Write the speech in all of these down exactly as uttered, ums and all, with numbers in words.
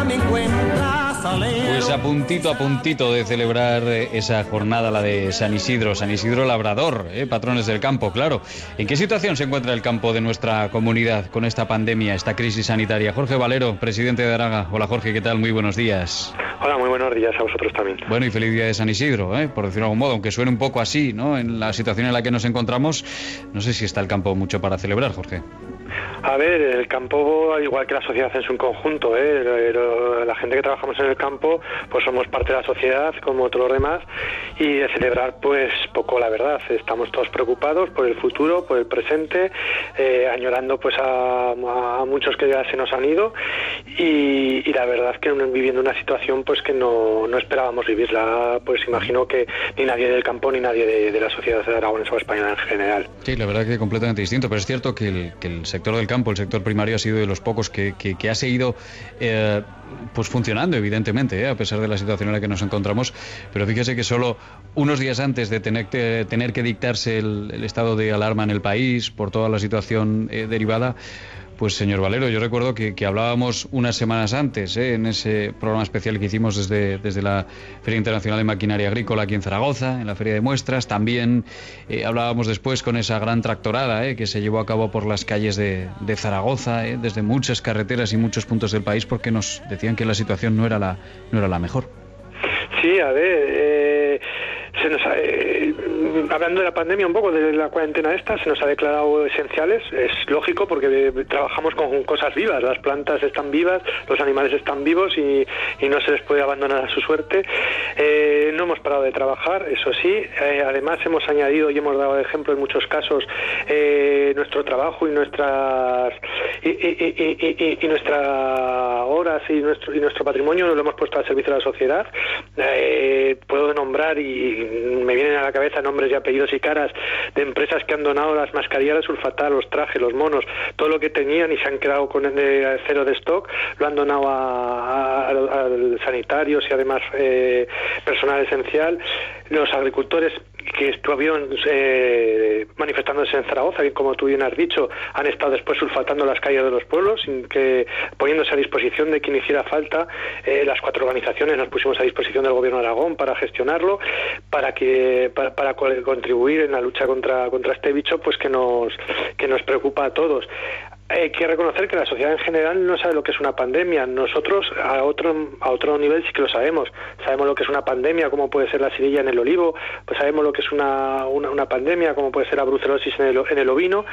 ya me encuentras alero. Pues a puntito a puntito de celebrar esa jornada, la de San Isidro, San Isidro Labrador, ¿eh? Patrones del campo, claro. ¿En qué situación se encuentra el campo de nuestra comunidad con esta pandemia, esta crisis sanitaria? Jorge Valero, presidente de Araga. Hola Jorge, ¿qué tal? Muy buenos días. Hola, muy buenos días a vosotros también. Bueno, y feliz día de San Isidro, ¿eh? Por decirlo de algún modo, aunque suene un poco así, ¿no? En la situación en la que nos encontramos, no sé si está el campo mucho para celebrar, Jorge. A ver, el campo, al igual que la sociedad en su conjunto, ¿eh? La gente que trabajamos en el campo, pues somos parte de la sociedad, como todos los demás, y de celebrar, pues poco, la verdad. Estamos todos preocupados por el futuro, por el presente, eh, añorando pues a, a muchos que ya se nos han ido, y, y la verdad que viviendo una situación pues que no, no esperábamos vivirla, pues imagino que ni nadie del campo ni nadie de, de la sociedad aragonesa o española en general. Sí, la verdad que completamente distinto, pero es cierto que el, que el sector del campo, el sector primario, ha sido de los pocos que, que, que ha seguido eh, pues funcionando, evidentemente, ¿eh? A pesar de la situación en la que nos encontramos. Pero fíjese que solo unos días antes de tener que, tener que dictarse el, el estado de alarma en el país por toda la situación eh, derivada, pues señor Valero, yo recuerdo que, que hablábamos unas semanas antes, ¿eh? En ese programa especial que hicimos desde, desde la Feria Internacional de Maquinaria Agrícola aquí en Zaragoza, en la Feria de Muestras. También eh, hablábamos después con esa gran tractorada ¿eh? que se llevó a cabo por las calles de, de Zaragoza, ¿eh? desde muchas carreteras y muchos puntos del país, porque nos decían que la situación no era la, no era la mejor. Sí, a ver... Eh... Se nos ha, eh, hablando de la pandemia, un poco de la cuarentena esta, se nos ha declarado esenciales. Es lógico porque trabajamos con cosas vivas, las plantas están vivas, los animales están vivos y, y no se les puede abandonar a su suerte. Eh, no hemos parado de trabajar, eso sí. Eh, además hemos añadido y hemos dado ejemplo en muchos casos eh, nuestro trabajo y nuestras y, y, y, y, y nuestras horas y nuestro, y nuestro patrimonio lo hemos puesto al servicio de la sociedad. Eh, puedo nombrar y me vienen a la cabeza nombres y apellidos y caras de empresas que han donado las mascarillas de sulfatar, los trajes, los monos, todo lo que tenían y se han quedado con el de cero de stock, lo han donado a, a, a sanitarios y además eh, personal esencial. Los agricultores que estuvieron eh, manifestándose en Zaragoza, bien como tú bien has dicho, han estado después sulfatando las calles de los pueblos, sin que, poniéndose a disposición de quien hiciera falta. Eh, las cuatro organizaciones nos pusimos a disposición del Gobierno de Aragón para gestionarlo, para que para, para contribuir en la lucha contra contra este bicho, pues que nos que nos preocupa a todos. Hay que reconocer que la sociedad en general no sabe lo que es una pandemia. Nosotros a otro a otro nivel sí que lo sabemos. Sabemos lo que es una pandemia, cómo puede ser la sirilla en el olivo, pues sabemos lo que es una, una, una pandemia, cómo puede ser la brucelosis en el, en el ovino.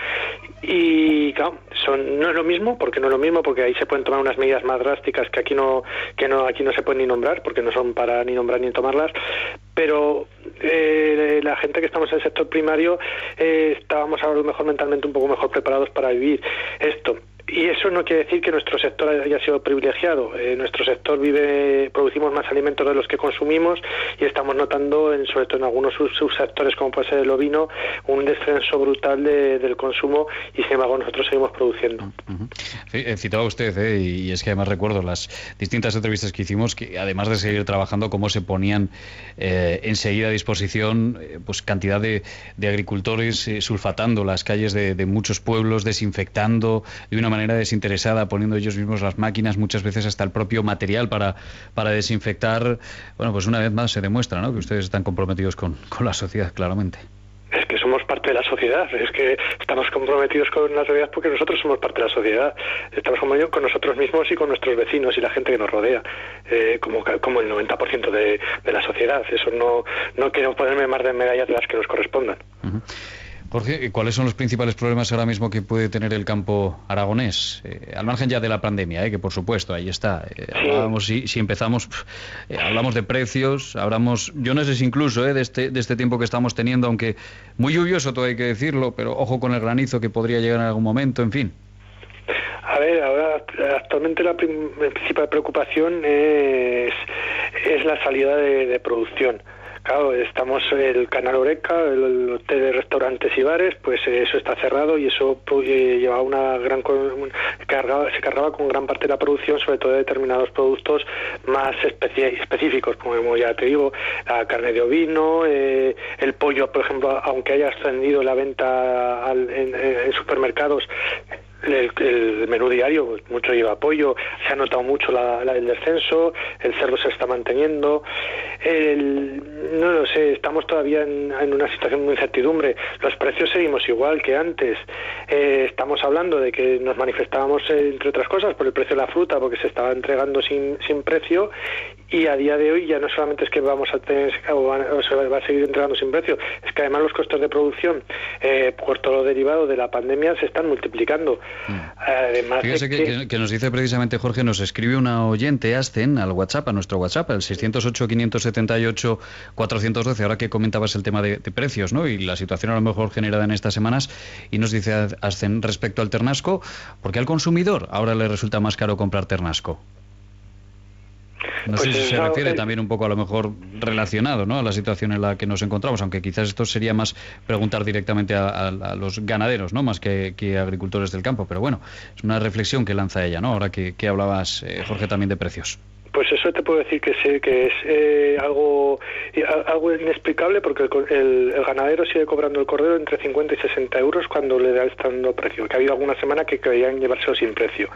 Y claro, son, no es lo mismo, porque no es lo mismo, porque ahí se pueden tomar unas medidas más drásticas que aquí no que no aquí no se pueden ni nombrar, porque no son para ni nombrar ni tomarlas. Pero eh, la gente que estamos en el sector primario eh, estábamos a lo mejor mentalmente un poco mejor preparados para vivir esto. Y eso no quiere decir que nuestro sector haya sido privilegiado. Eh, nuestro sector vive, producimos más alimentos de los que consumimos y estamos notando, en, sobre todo en algunos sub subsectores como puede ser el ovino, un descenso brutal de, del consumo y sin embargo nosotros seguimos produciendo. Uh-huh. Sí, eh, citaba usted, eh, y es que además recuerdo las distintas entrevistas que hicimos, que además de seguir trabajando, cómo se ponían eh, enseguida a disposición eh, pues cantidad de, de agricultores eh, sulfatando las calles de, de muchos pueblos, desinfectando de una manera manera desinteresada, poniendo ellos mismos las máquinas, muchas veces hasta el propio material para, para desinfectar. Bueno, pues una vez más se demuestra, ¿no?, que ustedes están comprometidos con, con la sociedad, claramente. Es que somos parte de la sociedad, es que estamos comprometidos con la sociedad porque nosotros somos parte de la sociedad, estamos comprometidos con nosotros mismos y con nuestros vecinos y la gente que nos rodea, eh, como, como el noventa por ciento de, de la sociedad. Eso no, no quiero ponerme más de medallas de las que nos correspondan. Uh-huh. Jorge, ¿cuáles son los principales problemas ahora mismo que puede tener el campo aragonés? Eh, al margen ya de la pandemia, eh, que por supuesto, ahí está. Eh, sí. hablábamos, si, si empezamos, eh, hablamos de precios, hablamos, yo no sé si incluso eh, de, este, de este tiempo que estamos teniendo, aunque muy lluvioso todo hay que decirlo, pero ojo con el granizo que podría llegar en algún momento, en fin. A ver, ahora actualmente la prim principal preocupación es, es la salida de, de producción. Claro, estamos el canal Oreca, el hotel de restaurantes y bares, pues eso está cerrado y eso pues, lleva una gran cargaba, se cargaba con gran parte de la producción, sobre todo de determinados productos más específicos, como ya te digo, la carne de ovino, eh, el pollo, por ejemplo, aunque haya ascendido la venta al, en, en supermercados, el, el menú diario, pues, mucho lleva pollo, se ha notado mucho la, la, el descenso, el cerdo se está manteniendo, el, no lo sé, estamos todavía en, en una situación de incertidumbre, los precios seguimos igual que antes, eh, estamos hablando de que nos manifestábamos, eh, entre otras cosas, por el precio de la fruta, porque se estaba entregando sin, sin precio, y a día de hoy ya no solamente es que vamos a tener, o, van, o se va a seguir entregando sin precio, es que además los costos de producción, eh, por todo lo derivado de la pandemia, se están multiplicando. Mm. Además Fíjese de que, que... que, que nos dice precisamente Jorge, nos escribe una oyente, Ascen, al WhatsApp, a nuestro WhatsApp, al seiscientos ocho, quinientos setenta y ocho, cuatrocientos doce, ahora que comentabas el tema de, de precios, ¿no? Y la situación a lo mejor generada en estas semanas, y nos dice Ascen respecto al ternasco, ¿por qué al consumidor ahora le resulta más caro comprar ternasco? No Pues sé si se eso, refiere eh, también un poco a lo mejor relacionado, ¿no?, a la situación en la que nos encontramos, aunque quizás esto sería más preguntar directamente a, a, a los ganaderos, ¿no?, más que, que a agricultores del campo, pero bueno, es una reflexión que lanza ella, ¿no?, ahora que, que hablabas, eh, Jorge, también de precios. Pues eso te puedo decir que sí, que es eh, algo algo inexplicable, porque el, el, el ganadero sigue cobrando el cordero entre cincuenta y sesenta euros cuando le da el estando precio, que ha habido alguna semana que querían llevárselo sin precio.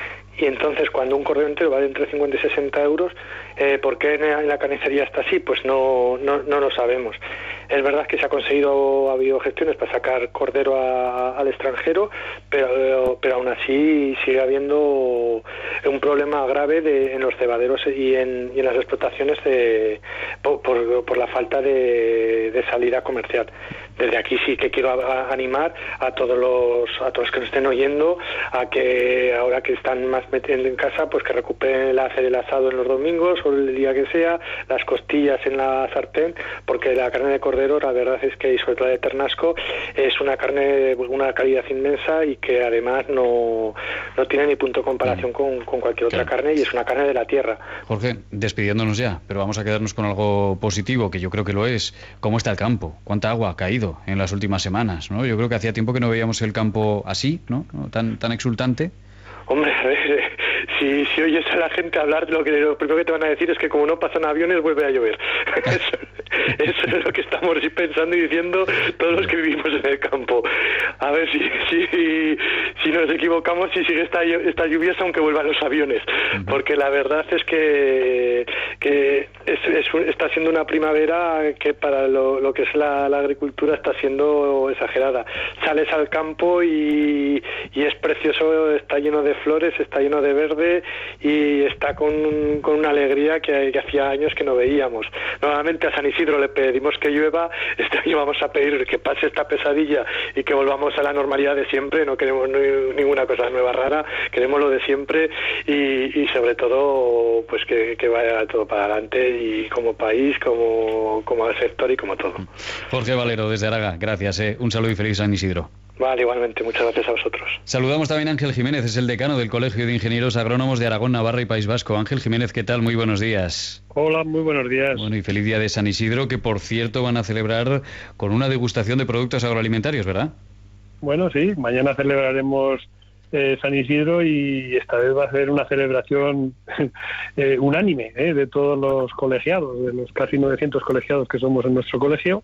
Y entonces, cuando un cordero entero vale entre cincuenta y sesenta euros, eh, ¿por qué en la carnicería está así? Pues no, no, no lo sabemos. Es verdad que se ha conseguido, ha habido gestiones para sacar cordero a, al extranjero, pero, pero aún así sigue habiendo un problema grave de, en los cebaderos y en, y en las explotaciones de, por, por, por la falta de, de salida comercial. Desde aquí sí que quiero a, a animar a todos los a todos los que nos estén oyendo a que ahora que están más metiendo en casa, pues que recuperen el hacer el asado en los domingos o el día que sea, las costillas en la sartén, porque la carne de cordero, la verdad es que, y sobre todo la de ternasco, es una carne de una calidad inmensa y que además no, no tiene ni punto de comparación con, con cualquier otra Claro. carne, y es una carne de la tierra. Jorge, despidiéndonos ya, pero vamos a quedarnos con algo positivo, que yo creo que lo es. ¿Cómo está el campo? ¿Cuánta agua ha caído en las últimas semanas, ¿no? Yo creo que hacía tiempo que no veíamos el campo así, ¿no?, tan, tan exultante. Hombre, a ver, si, si oyes a la gente hablar, lo que lo primero que te van a decir es que como no pasan aviones, vuelve a llover. Eso, eso es lo que estamos pensando y diciendo todos los que vivimos en el campo. A ver si si, si nos equivocamos y sigue esta, esta lluviosa aunque vuelvan los aviones. Porque la verdad es que, que es, es, está siendo una primavera que para lo, lo que es la, la agricultura está siendo exagerada. Sales al campo y, y es precioso, está lleno de flores, está lleno de verde y está con, con una alegría que, que hacía años que no veíamos. Normalmente a San Isidro le pedimos que llueva, este año vamos a pedir que pase esta pesadilla y que volvamos a la normalidad de siempre. No queremos ni, ninguna cosa nueva rara, queremos lo de siempre y, y sobre todo pues que, que vaya todo para adelante, y como país, como, como sector y como todo. Jorge Valero, desde Araga, gracias, eh. Un saludo y feliz San Isidro. Vale, igualmente, muchas gracias a vosotros. Saludamos también a Ángel Jiménez, es el decano del Colegio de Ingenieros Agrónomos de Aragón, Navarra y País Vasco. Ángel Jiménez, ¿qué tal? Muy buenos días. Hola, muy buenos días. Bueno, y feliz día de San Isidro, que por cierto van a celebrar con una degustación de productos agroalimentarios, ¿verdad? Bueno, sí, mañana celebraremos eh, San Isidro y esta vez va a ser una celebración eh, unánime eh, de todos los colegiados, de los casi novecientos colegiados que somos en nuestro colegio,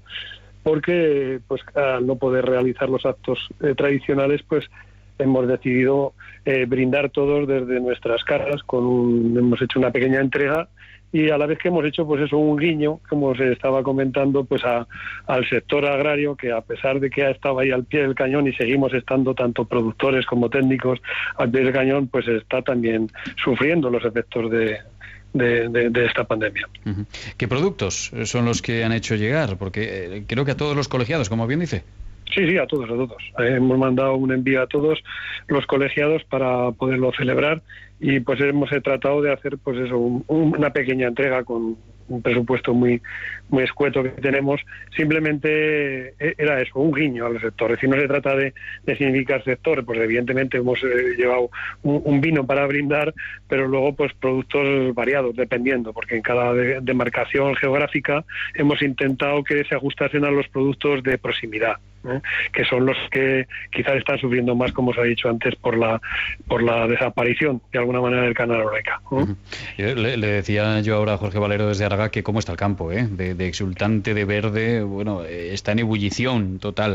porque pues al no poder realizar los actos eh, tradicionales, pues hemos decidido eh, brindar todos desde nuestras casas, con un, hemos hecho una pequeña entrega y a la vez que hemos hecho pues eso, un guiño, como se estaba comentando, pues a, al sector agrario, que a pesar de que ha estado ahí al pie del cañón y seguimos estando tanto productores como técnicos al pie del cañón, pues está también sufriendo los efectos de De, de, de esta pandemia. Uh-huh. ¿Qué productos son los que han hecho llegar? Porque eh, creo que a todos los colegiados, como bien dice. Sí, sí, a todos, a todos. Eh, hemos mandado un envío a todos los colegiados para poderlo celebrar y pues hemos tratado de hacer pues eso, un, una pequeña entrega con un presupuesto muy muy escueto que tenemos. Simplemente era eso, un guiño al sector. Es decir, no se trata de, de significar sector, pues evidentemente hemos eh, llevado un, un vino para brindar, pero luego pues productos variados, dependiendo, porque en cada de, demarcación geográfica hemos intentado que se ajustasen a los productos de proximidad, ¿eh? Que son los que quizás están sufriendo más, como os he dicho antes, por la por la desaparición de alguna manera del canal Horeca, ¿eh? Uh-huh. le, le decía yo ahora a Jorge Valero desde Araga que cómo está el campo, ¿eh? de, de exultante, de verde, bueno, eh, está en ebullición total.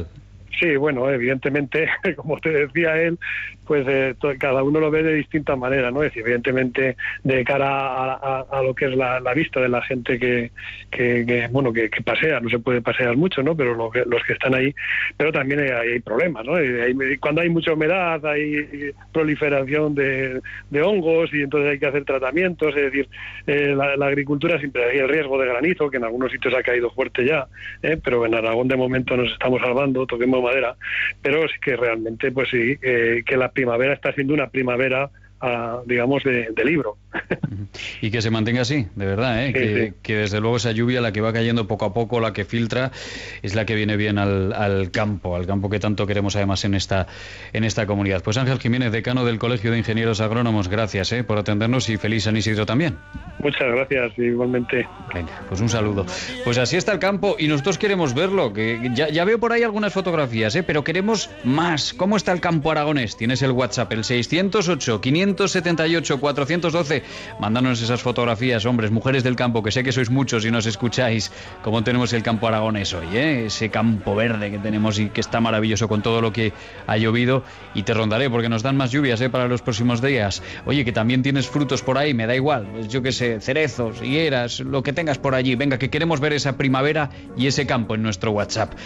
Sí, bueno, evidentemente, como te decía él, pues eh, to- cada uno lo ve de distinta manera, ¿no? Es decir, evidentemente, de cara a, a- a lo que es la, la vista de la gente que, que, que, bueno, que, que pasea, no se puede pasear mucho, ¿no? Pero lo que- los que están ahí, pero también hay, hay problemas, ¿no? Y hay- cuando hay mucha humedad, hay proliferación de, de hongos y entonces hay que hacer tratamientos, es decir, eh, la, la agricultura siempre hay el riesgo de granizo, que en algunos sitios ha caído fuerte ya, ¿eh? Pero en Aragón de momento nos estamos salvando, toquemos madera, pero es que realmente, pues sí, eh, que la primavera está siendo una primavera, ah, digamos, de, de libro. Y que se mantenga así, de verdad, ¿eh? Sí, que, sí. que desde luego esa lluvia, la que va cayendo poco a poco, la que filtra, es la que viene bien al, al campo, al campo que tanto queremos además en esta, en esta comunidad. Pues Ángel Jiménez, decano del Colegio de Ingenieros Agrónomos, gracias ¿eh? por atendernos y feliz San Isidro también. Muchas gracias, igualmente. Venga, pues un saludo. Pues así está el campo y nosotros queremos verlo, que ya, ya veo por ahí algunas fotografías, ¿eh? pero queremos más. ¿Cómo está el campo aragonés? Tienes el WhatsApp, el seiscientos ocho, quinientos setenta y ocho, cuatrocientos doce. Mándanos esas fotografías, hombres, mujeres del campo, que sé que sois muchos y nos escucháis. Cómo tenemos el campo aragonés hoy, ¿eh? Ese campo verde que tenemos y que está maravilloso con todo lo que ha llovido. Y te rondaré porque nos dan más lluvias, ¿eh? para los próximos días. Oye, que también tienes frutos por ahí, me da igual. Pues yo qué sé, cerezos, higueras, lo que tengas por allí. Venga, que queremos ver esa primavera y ese campo en nuestro WhatsApp.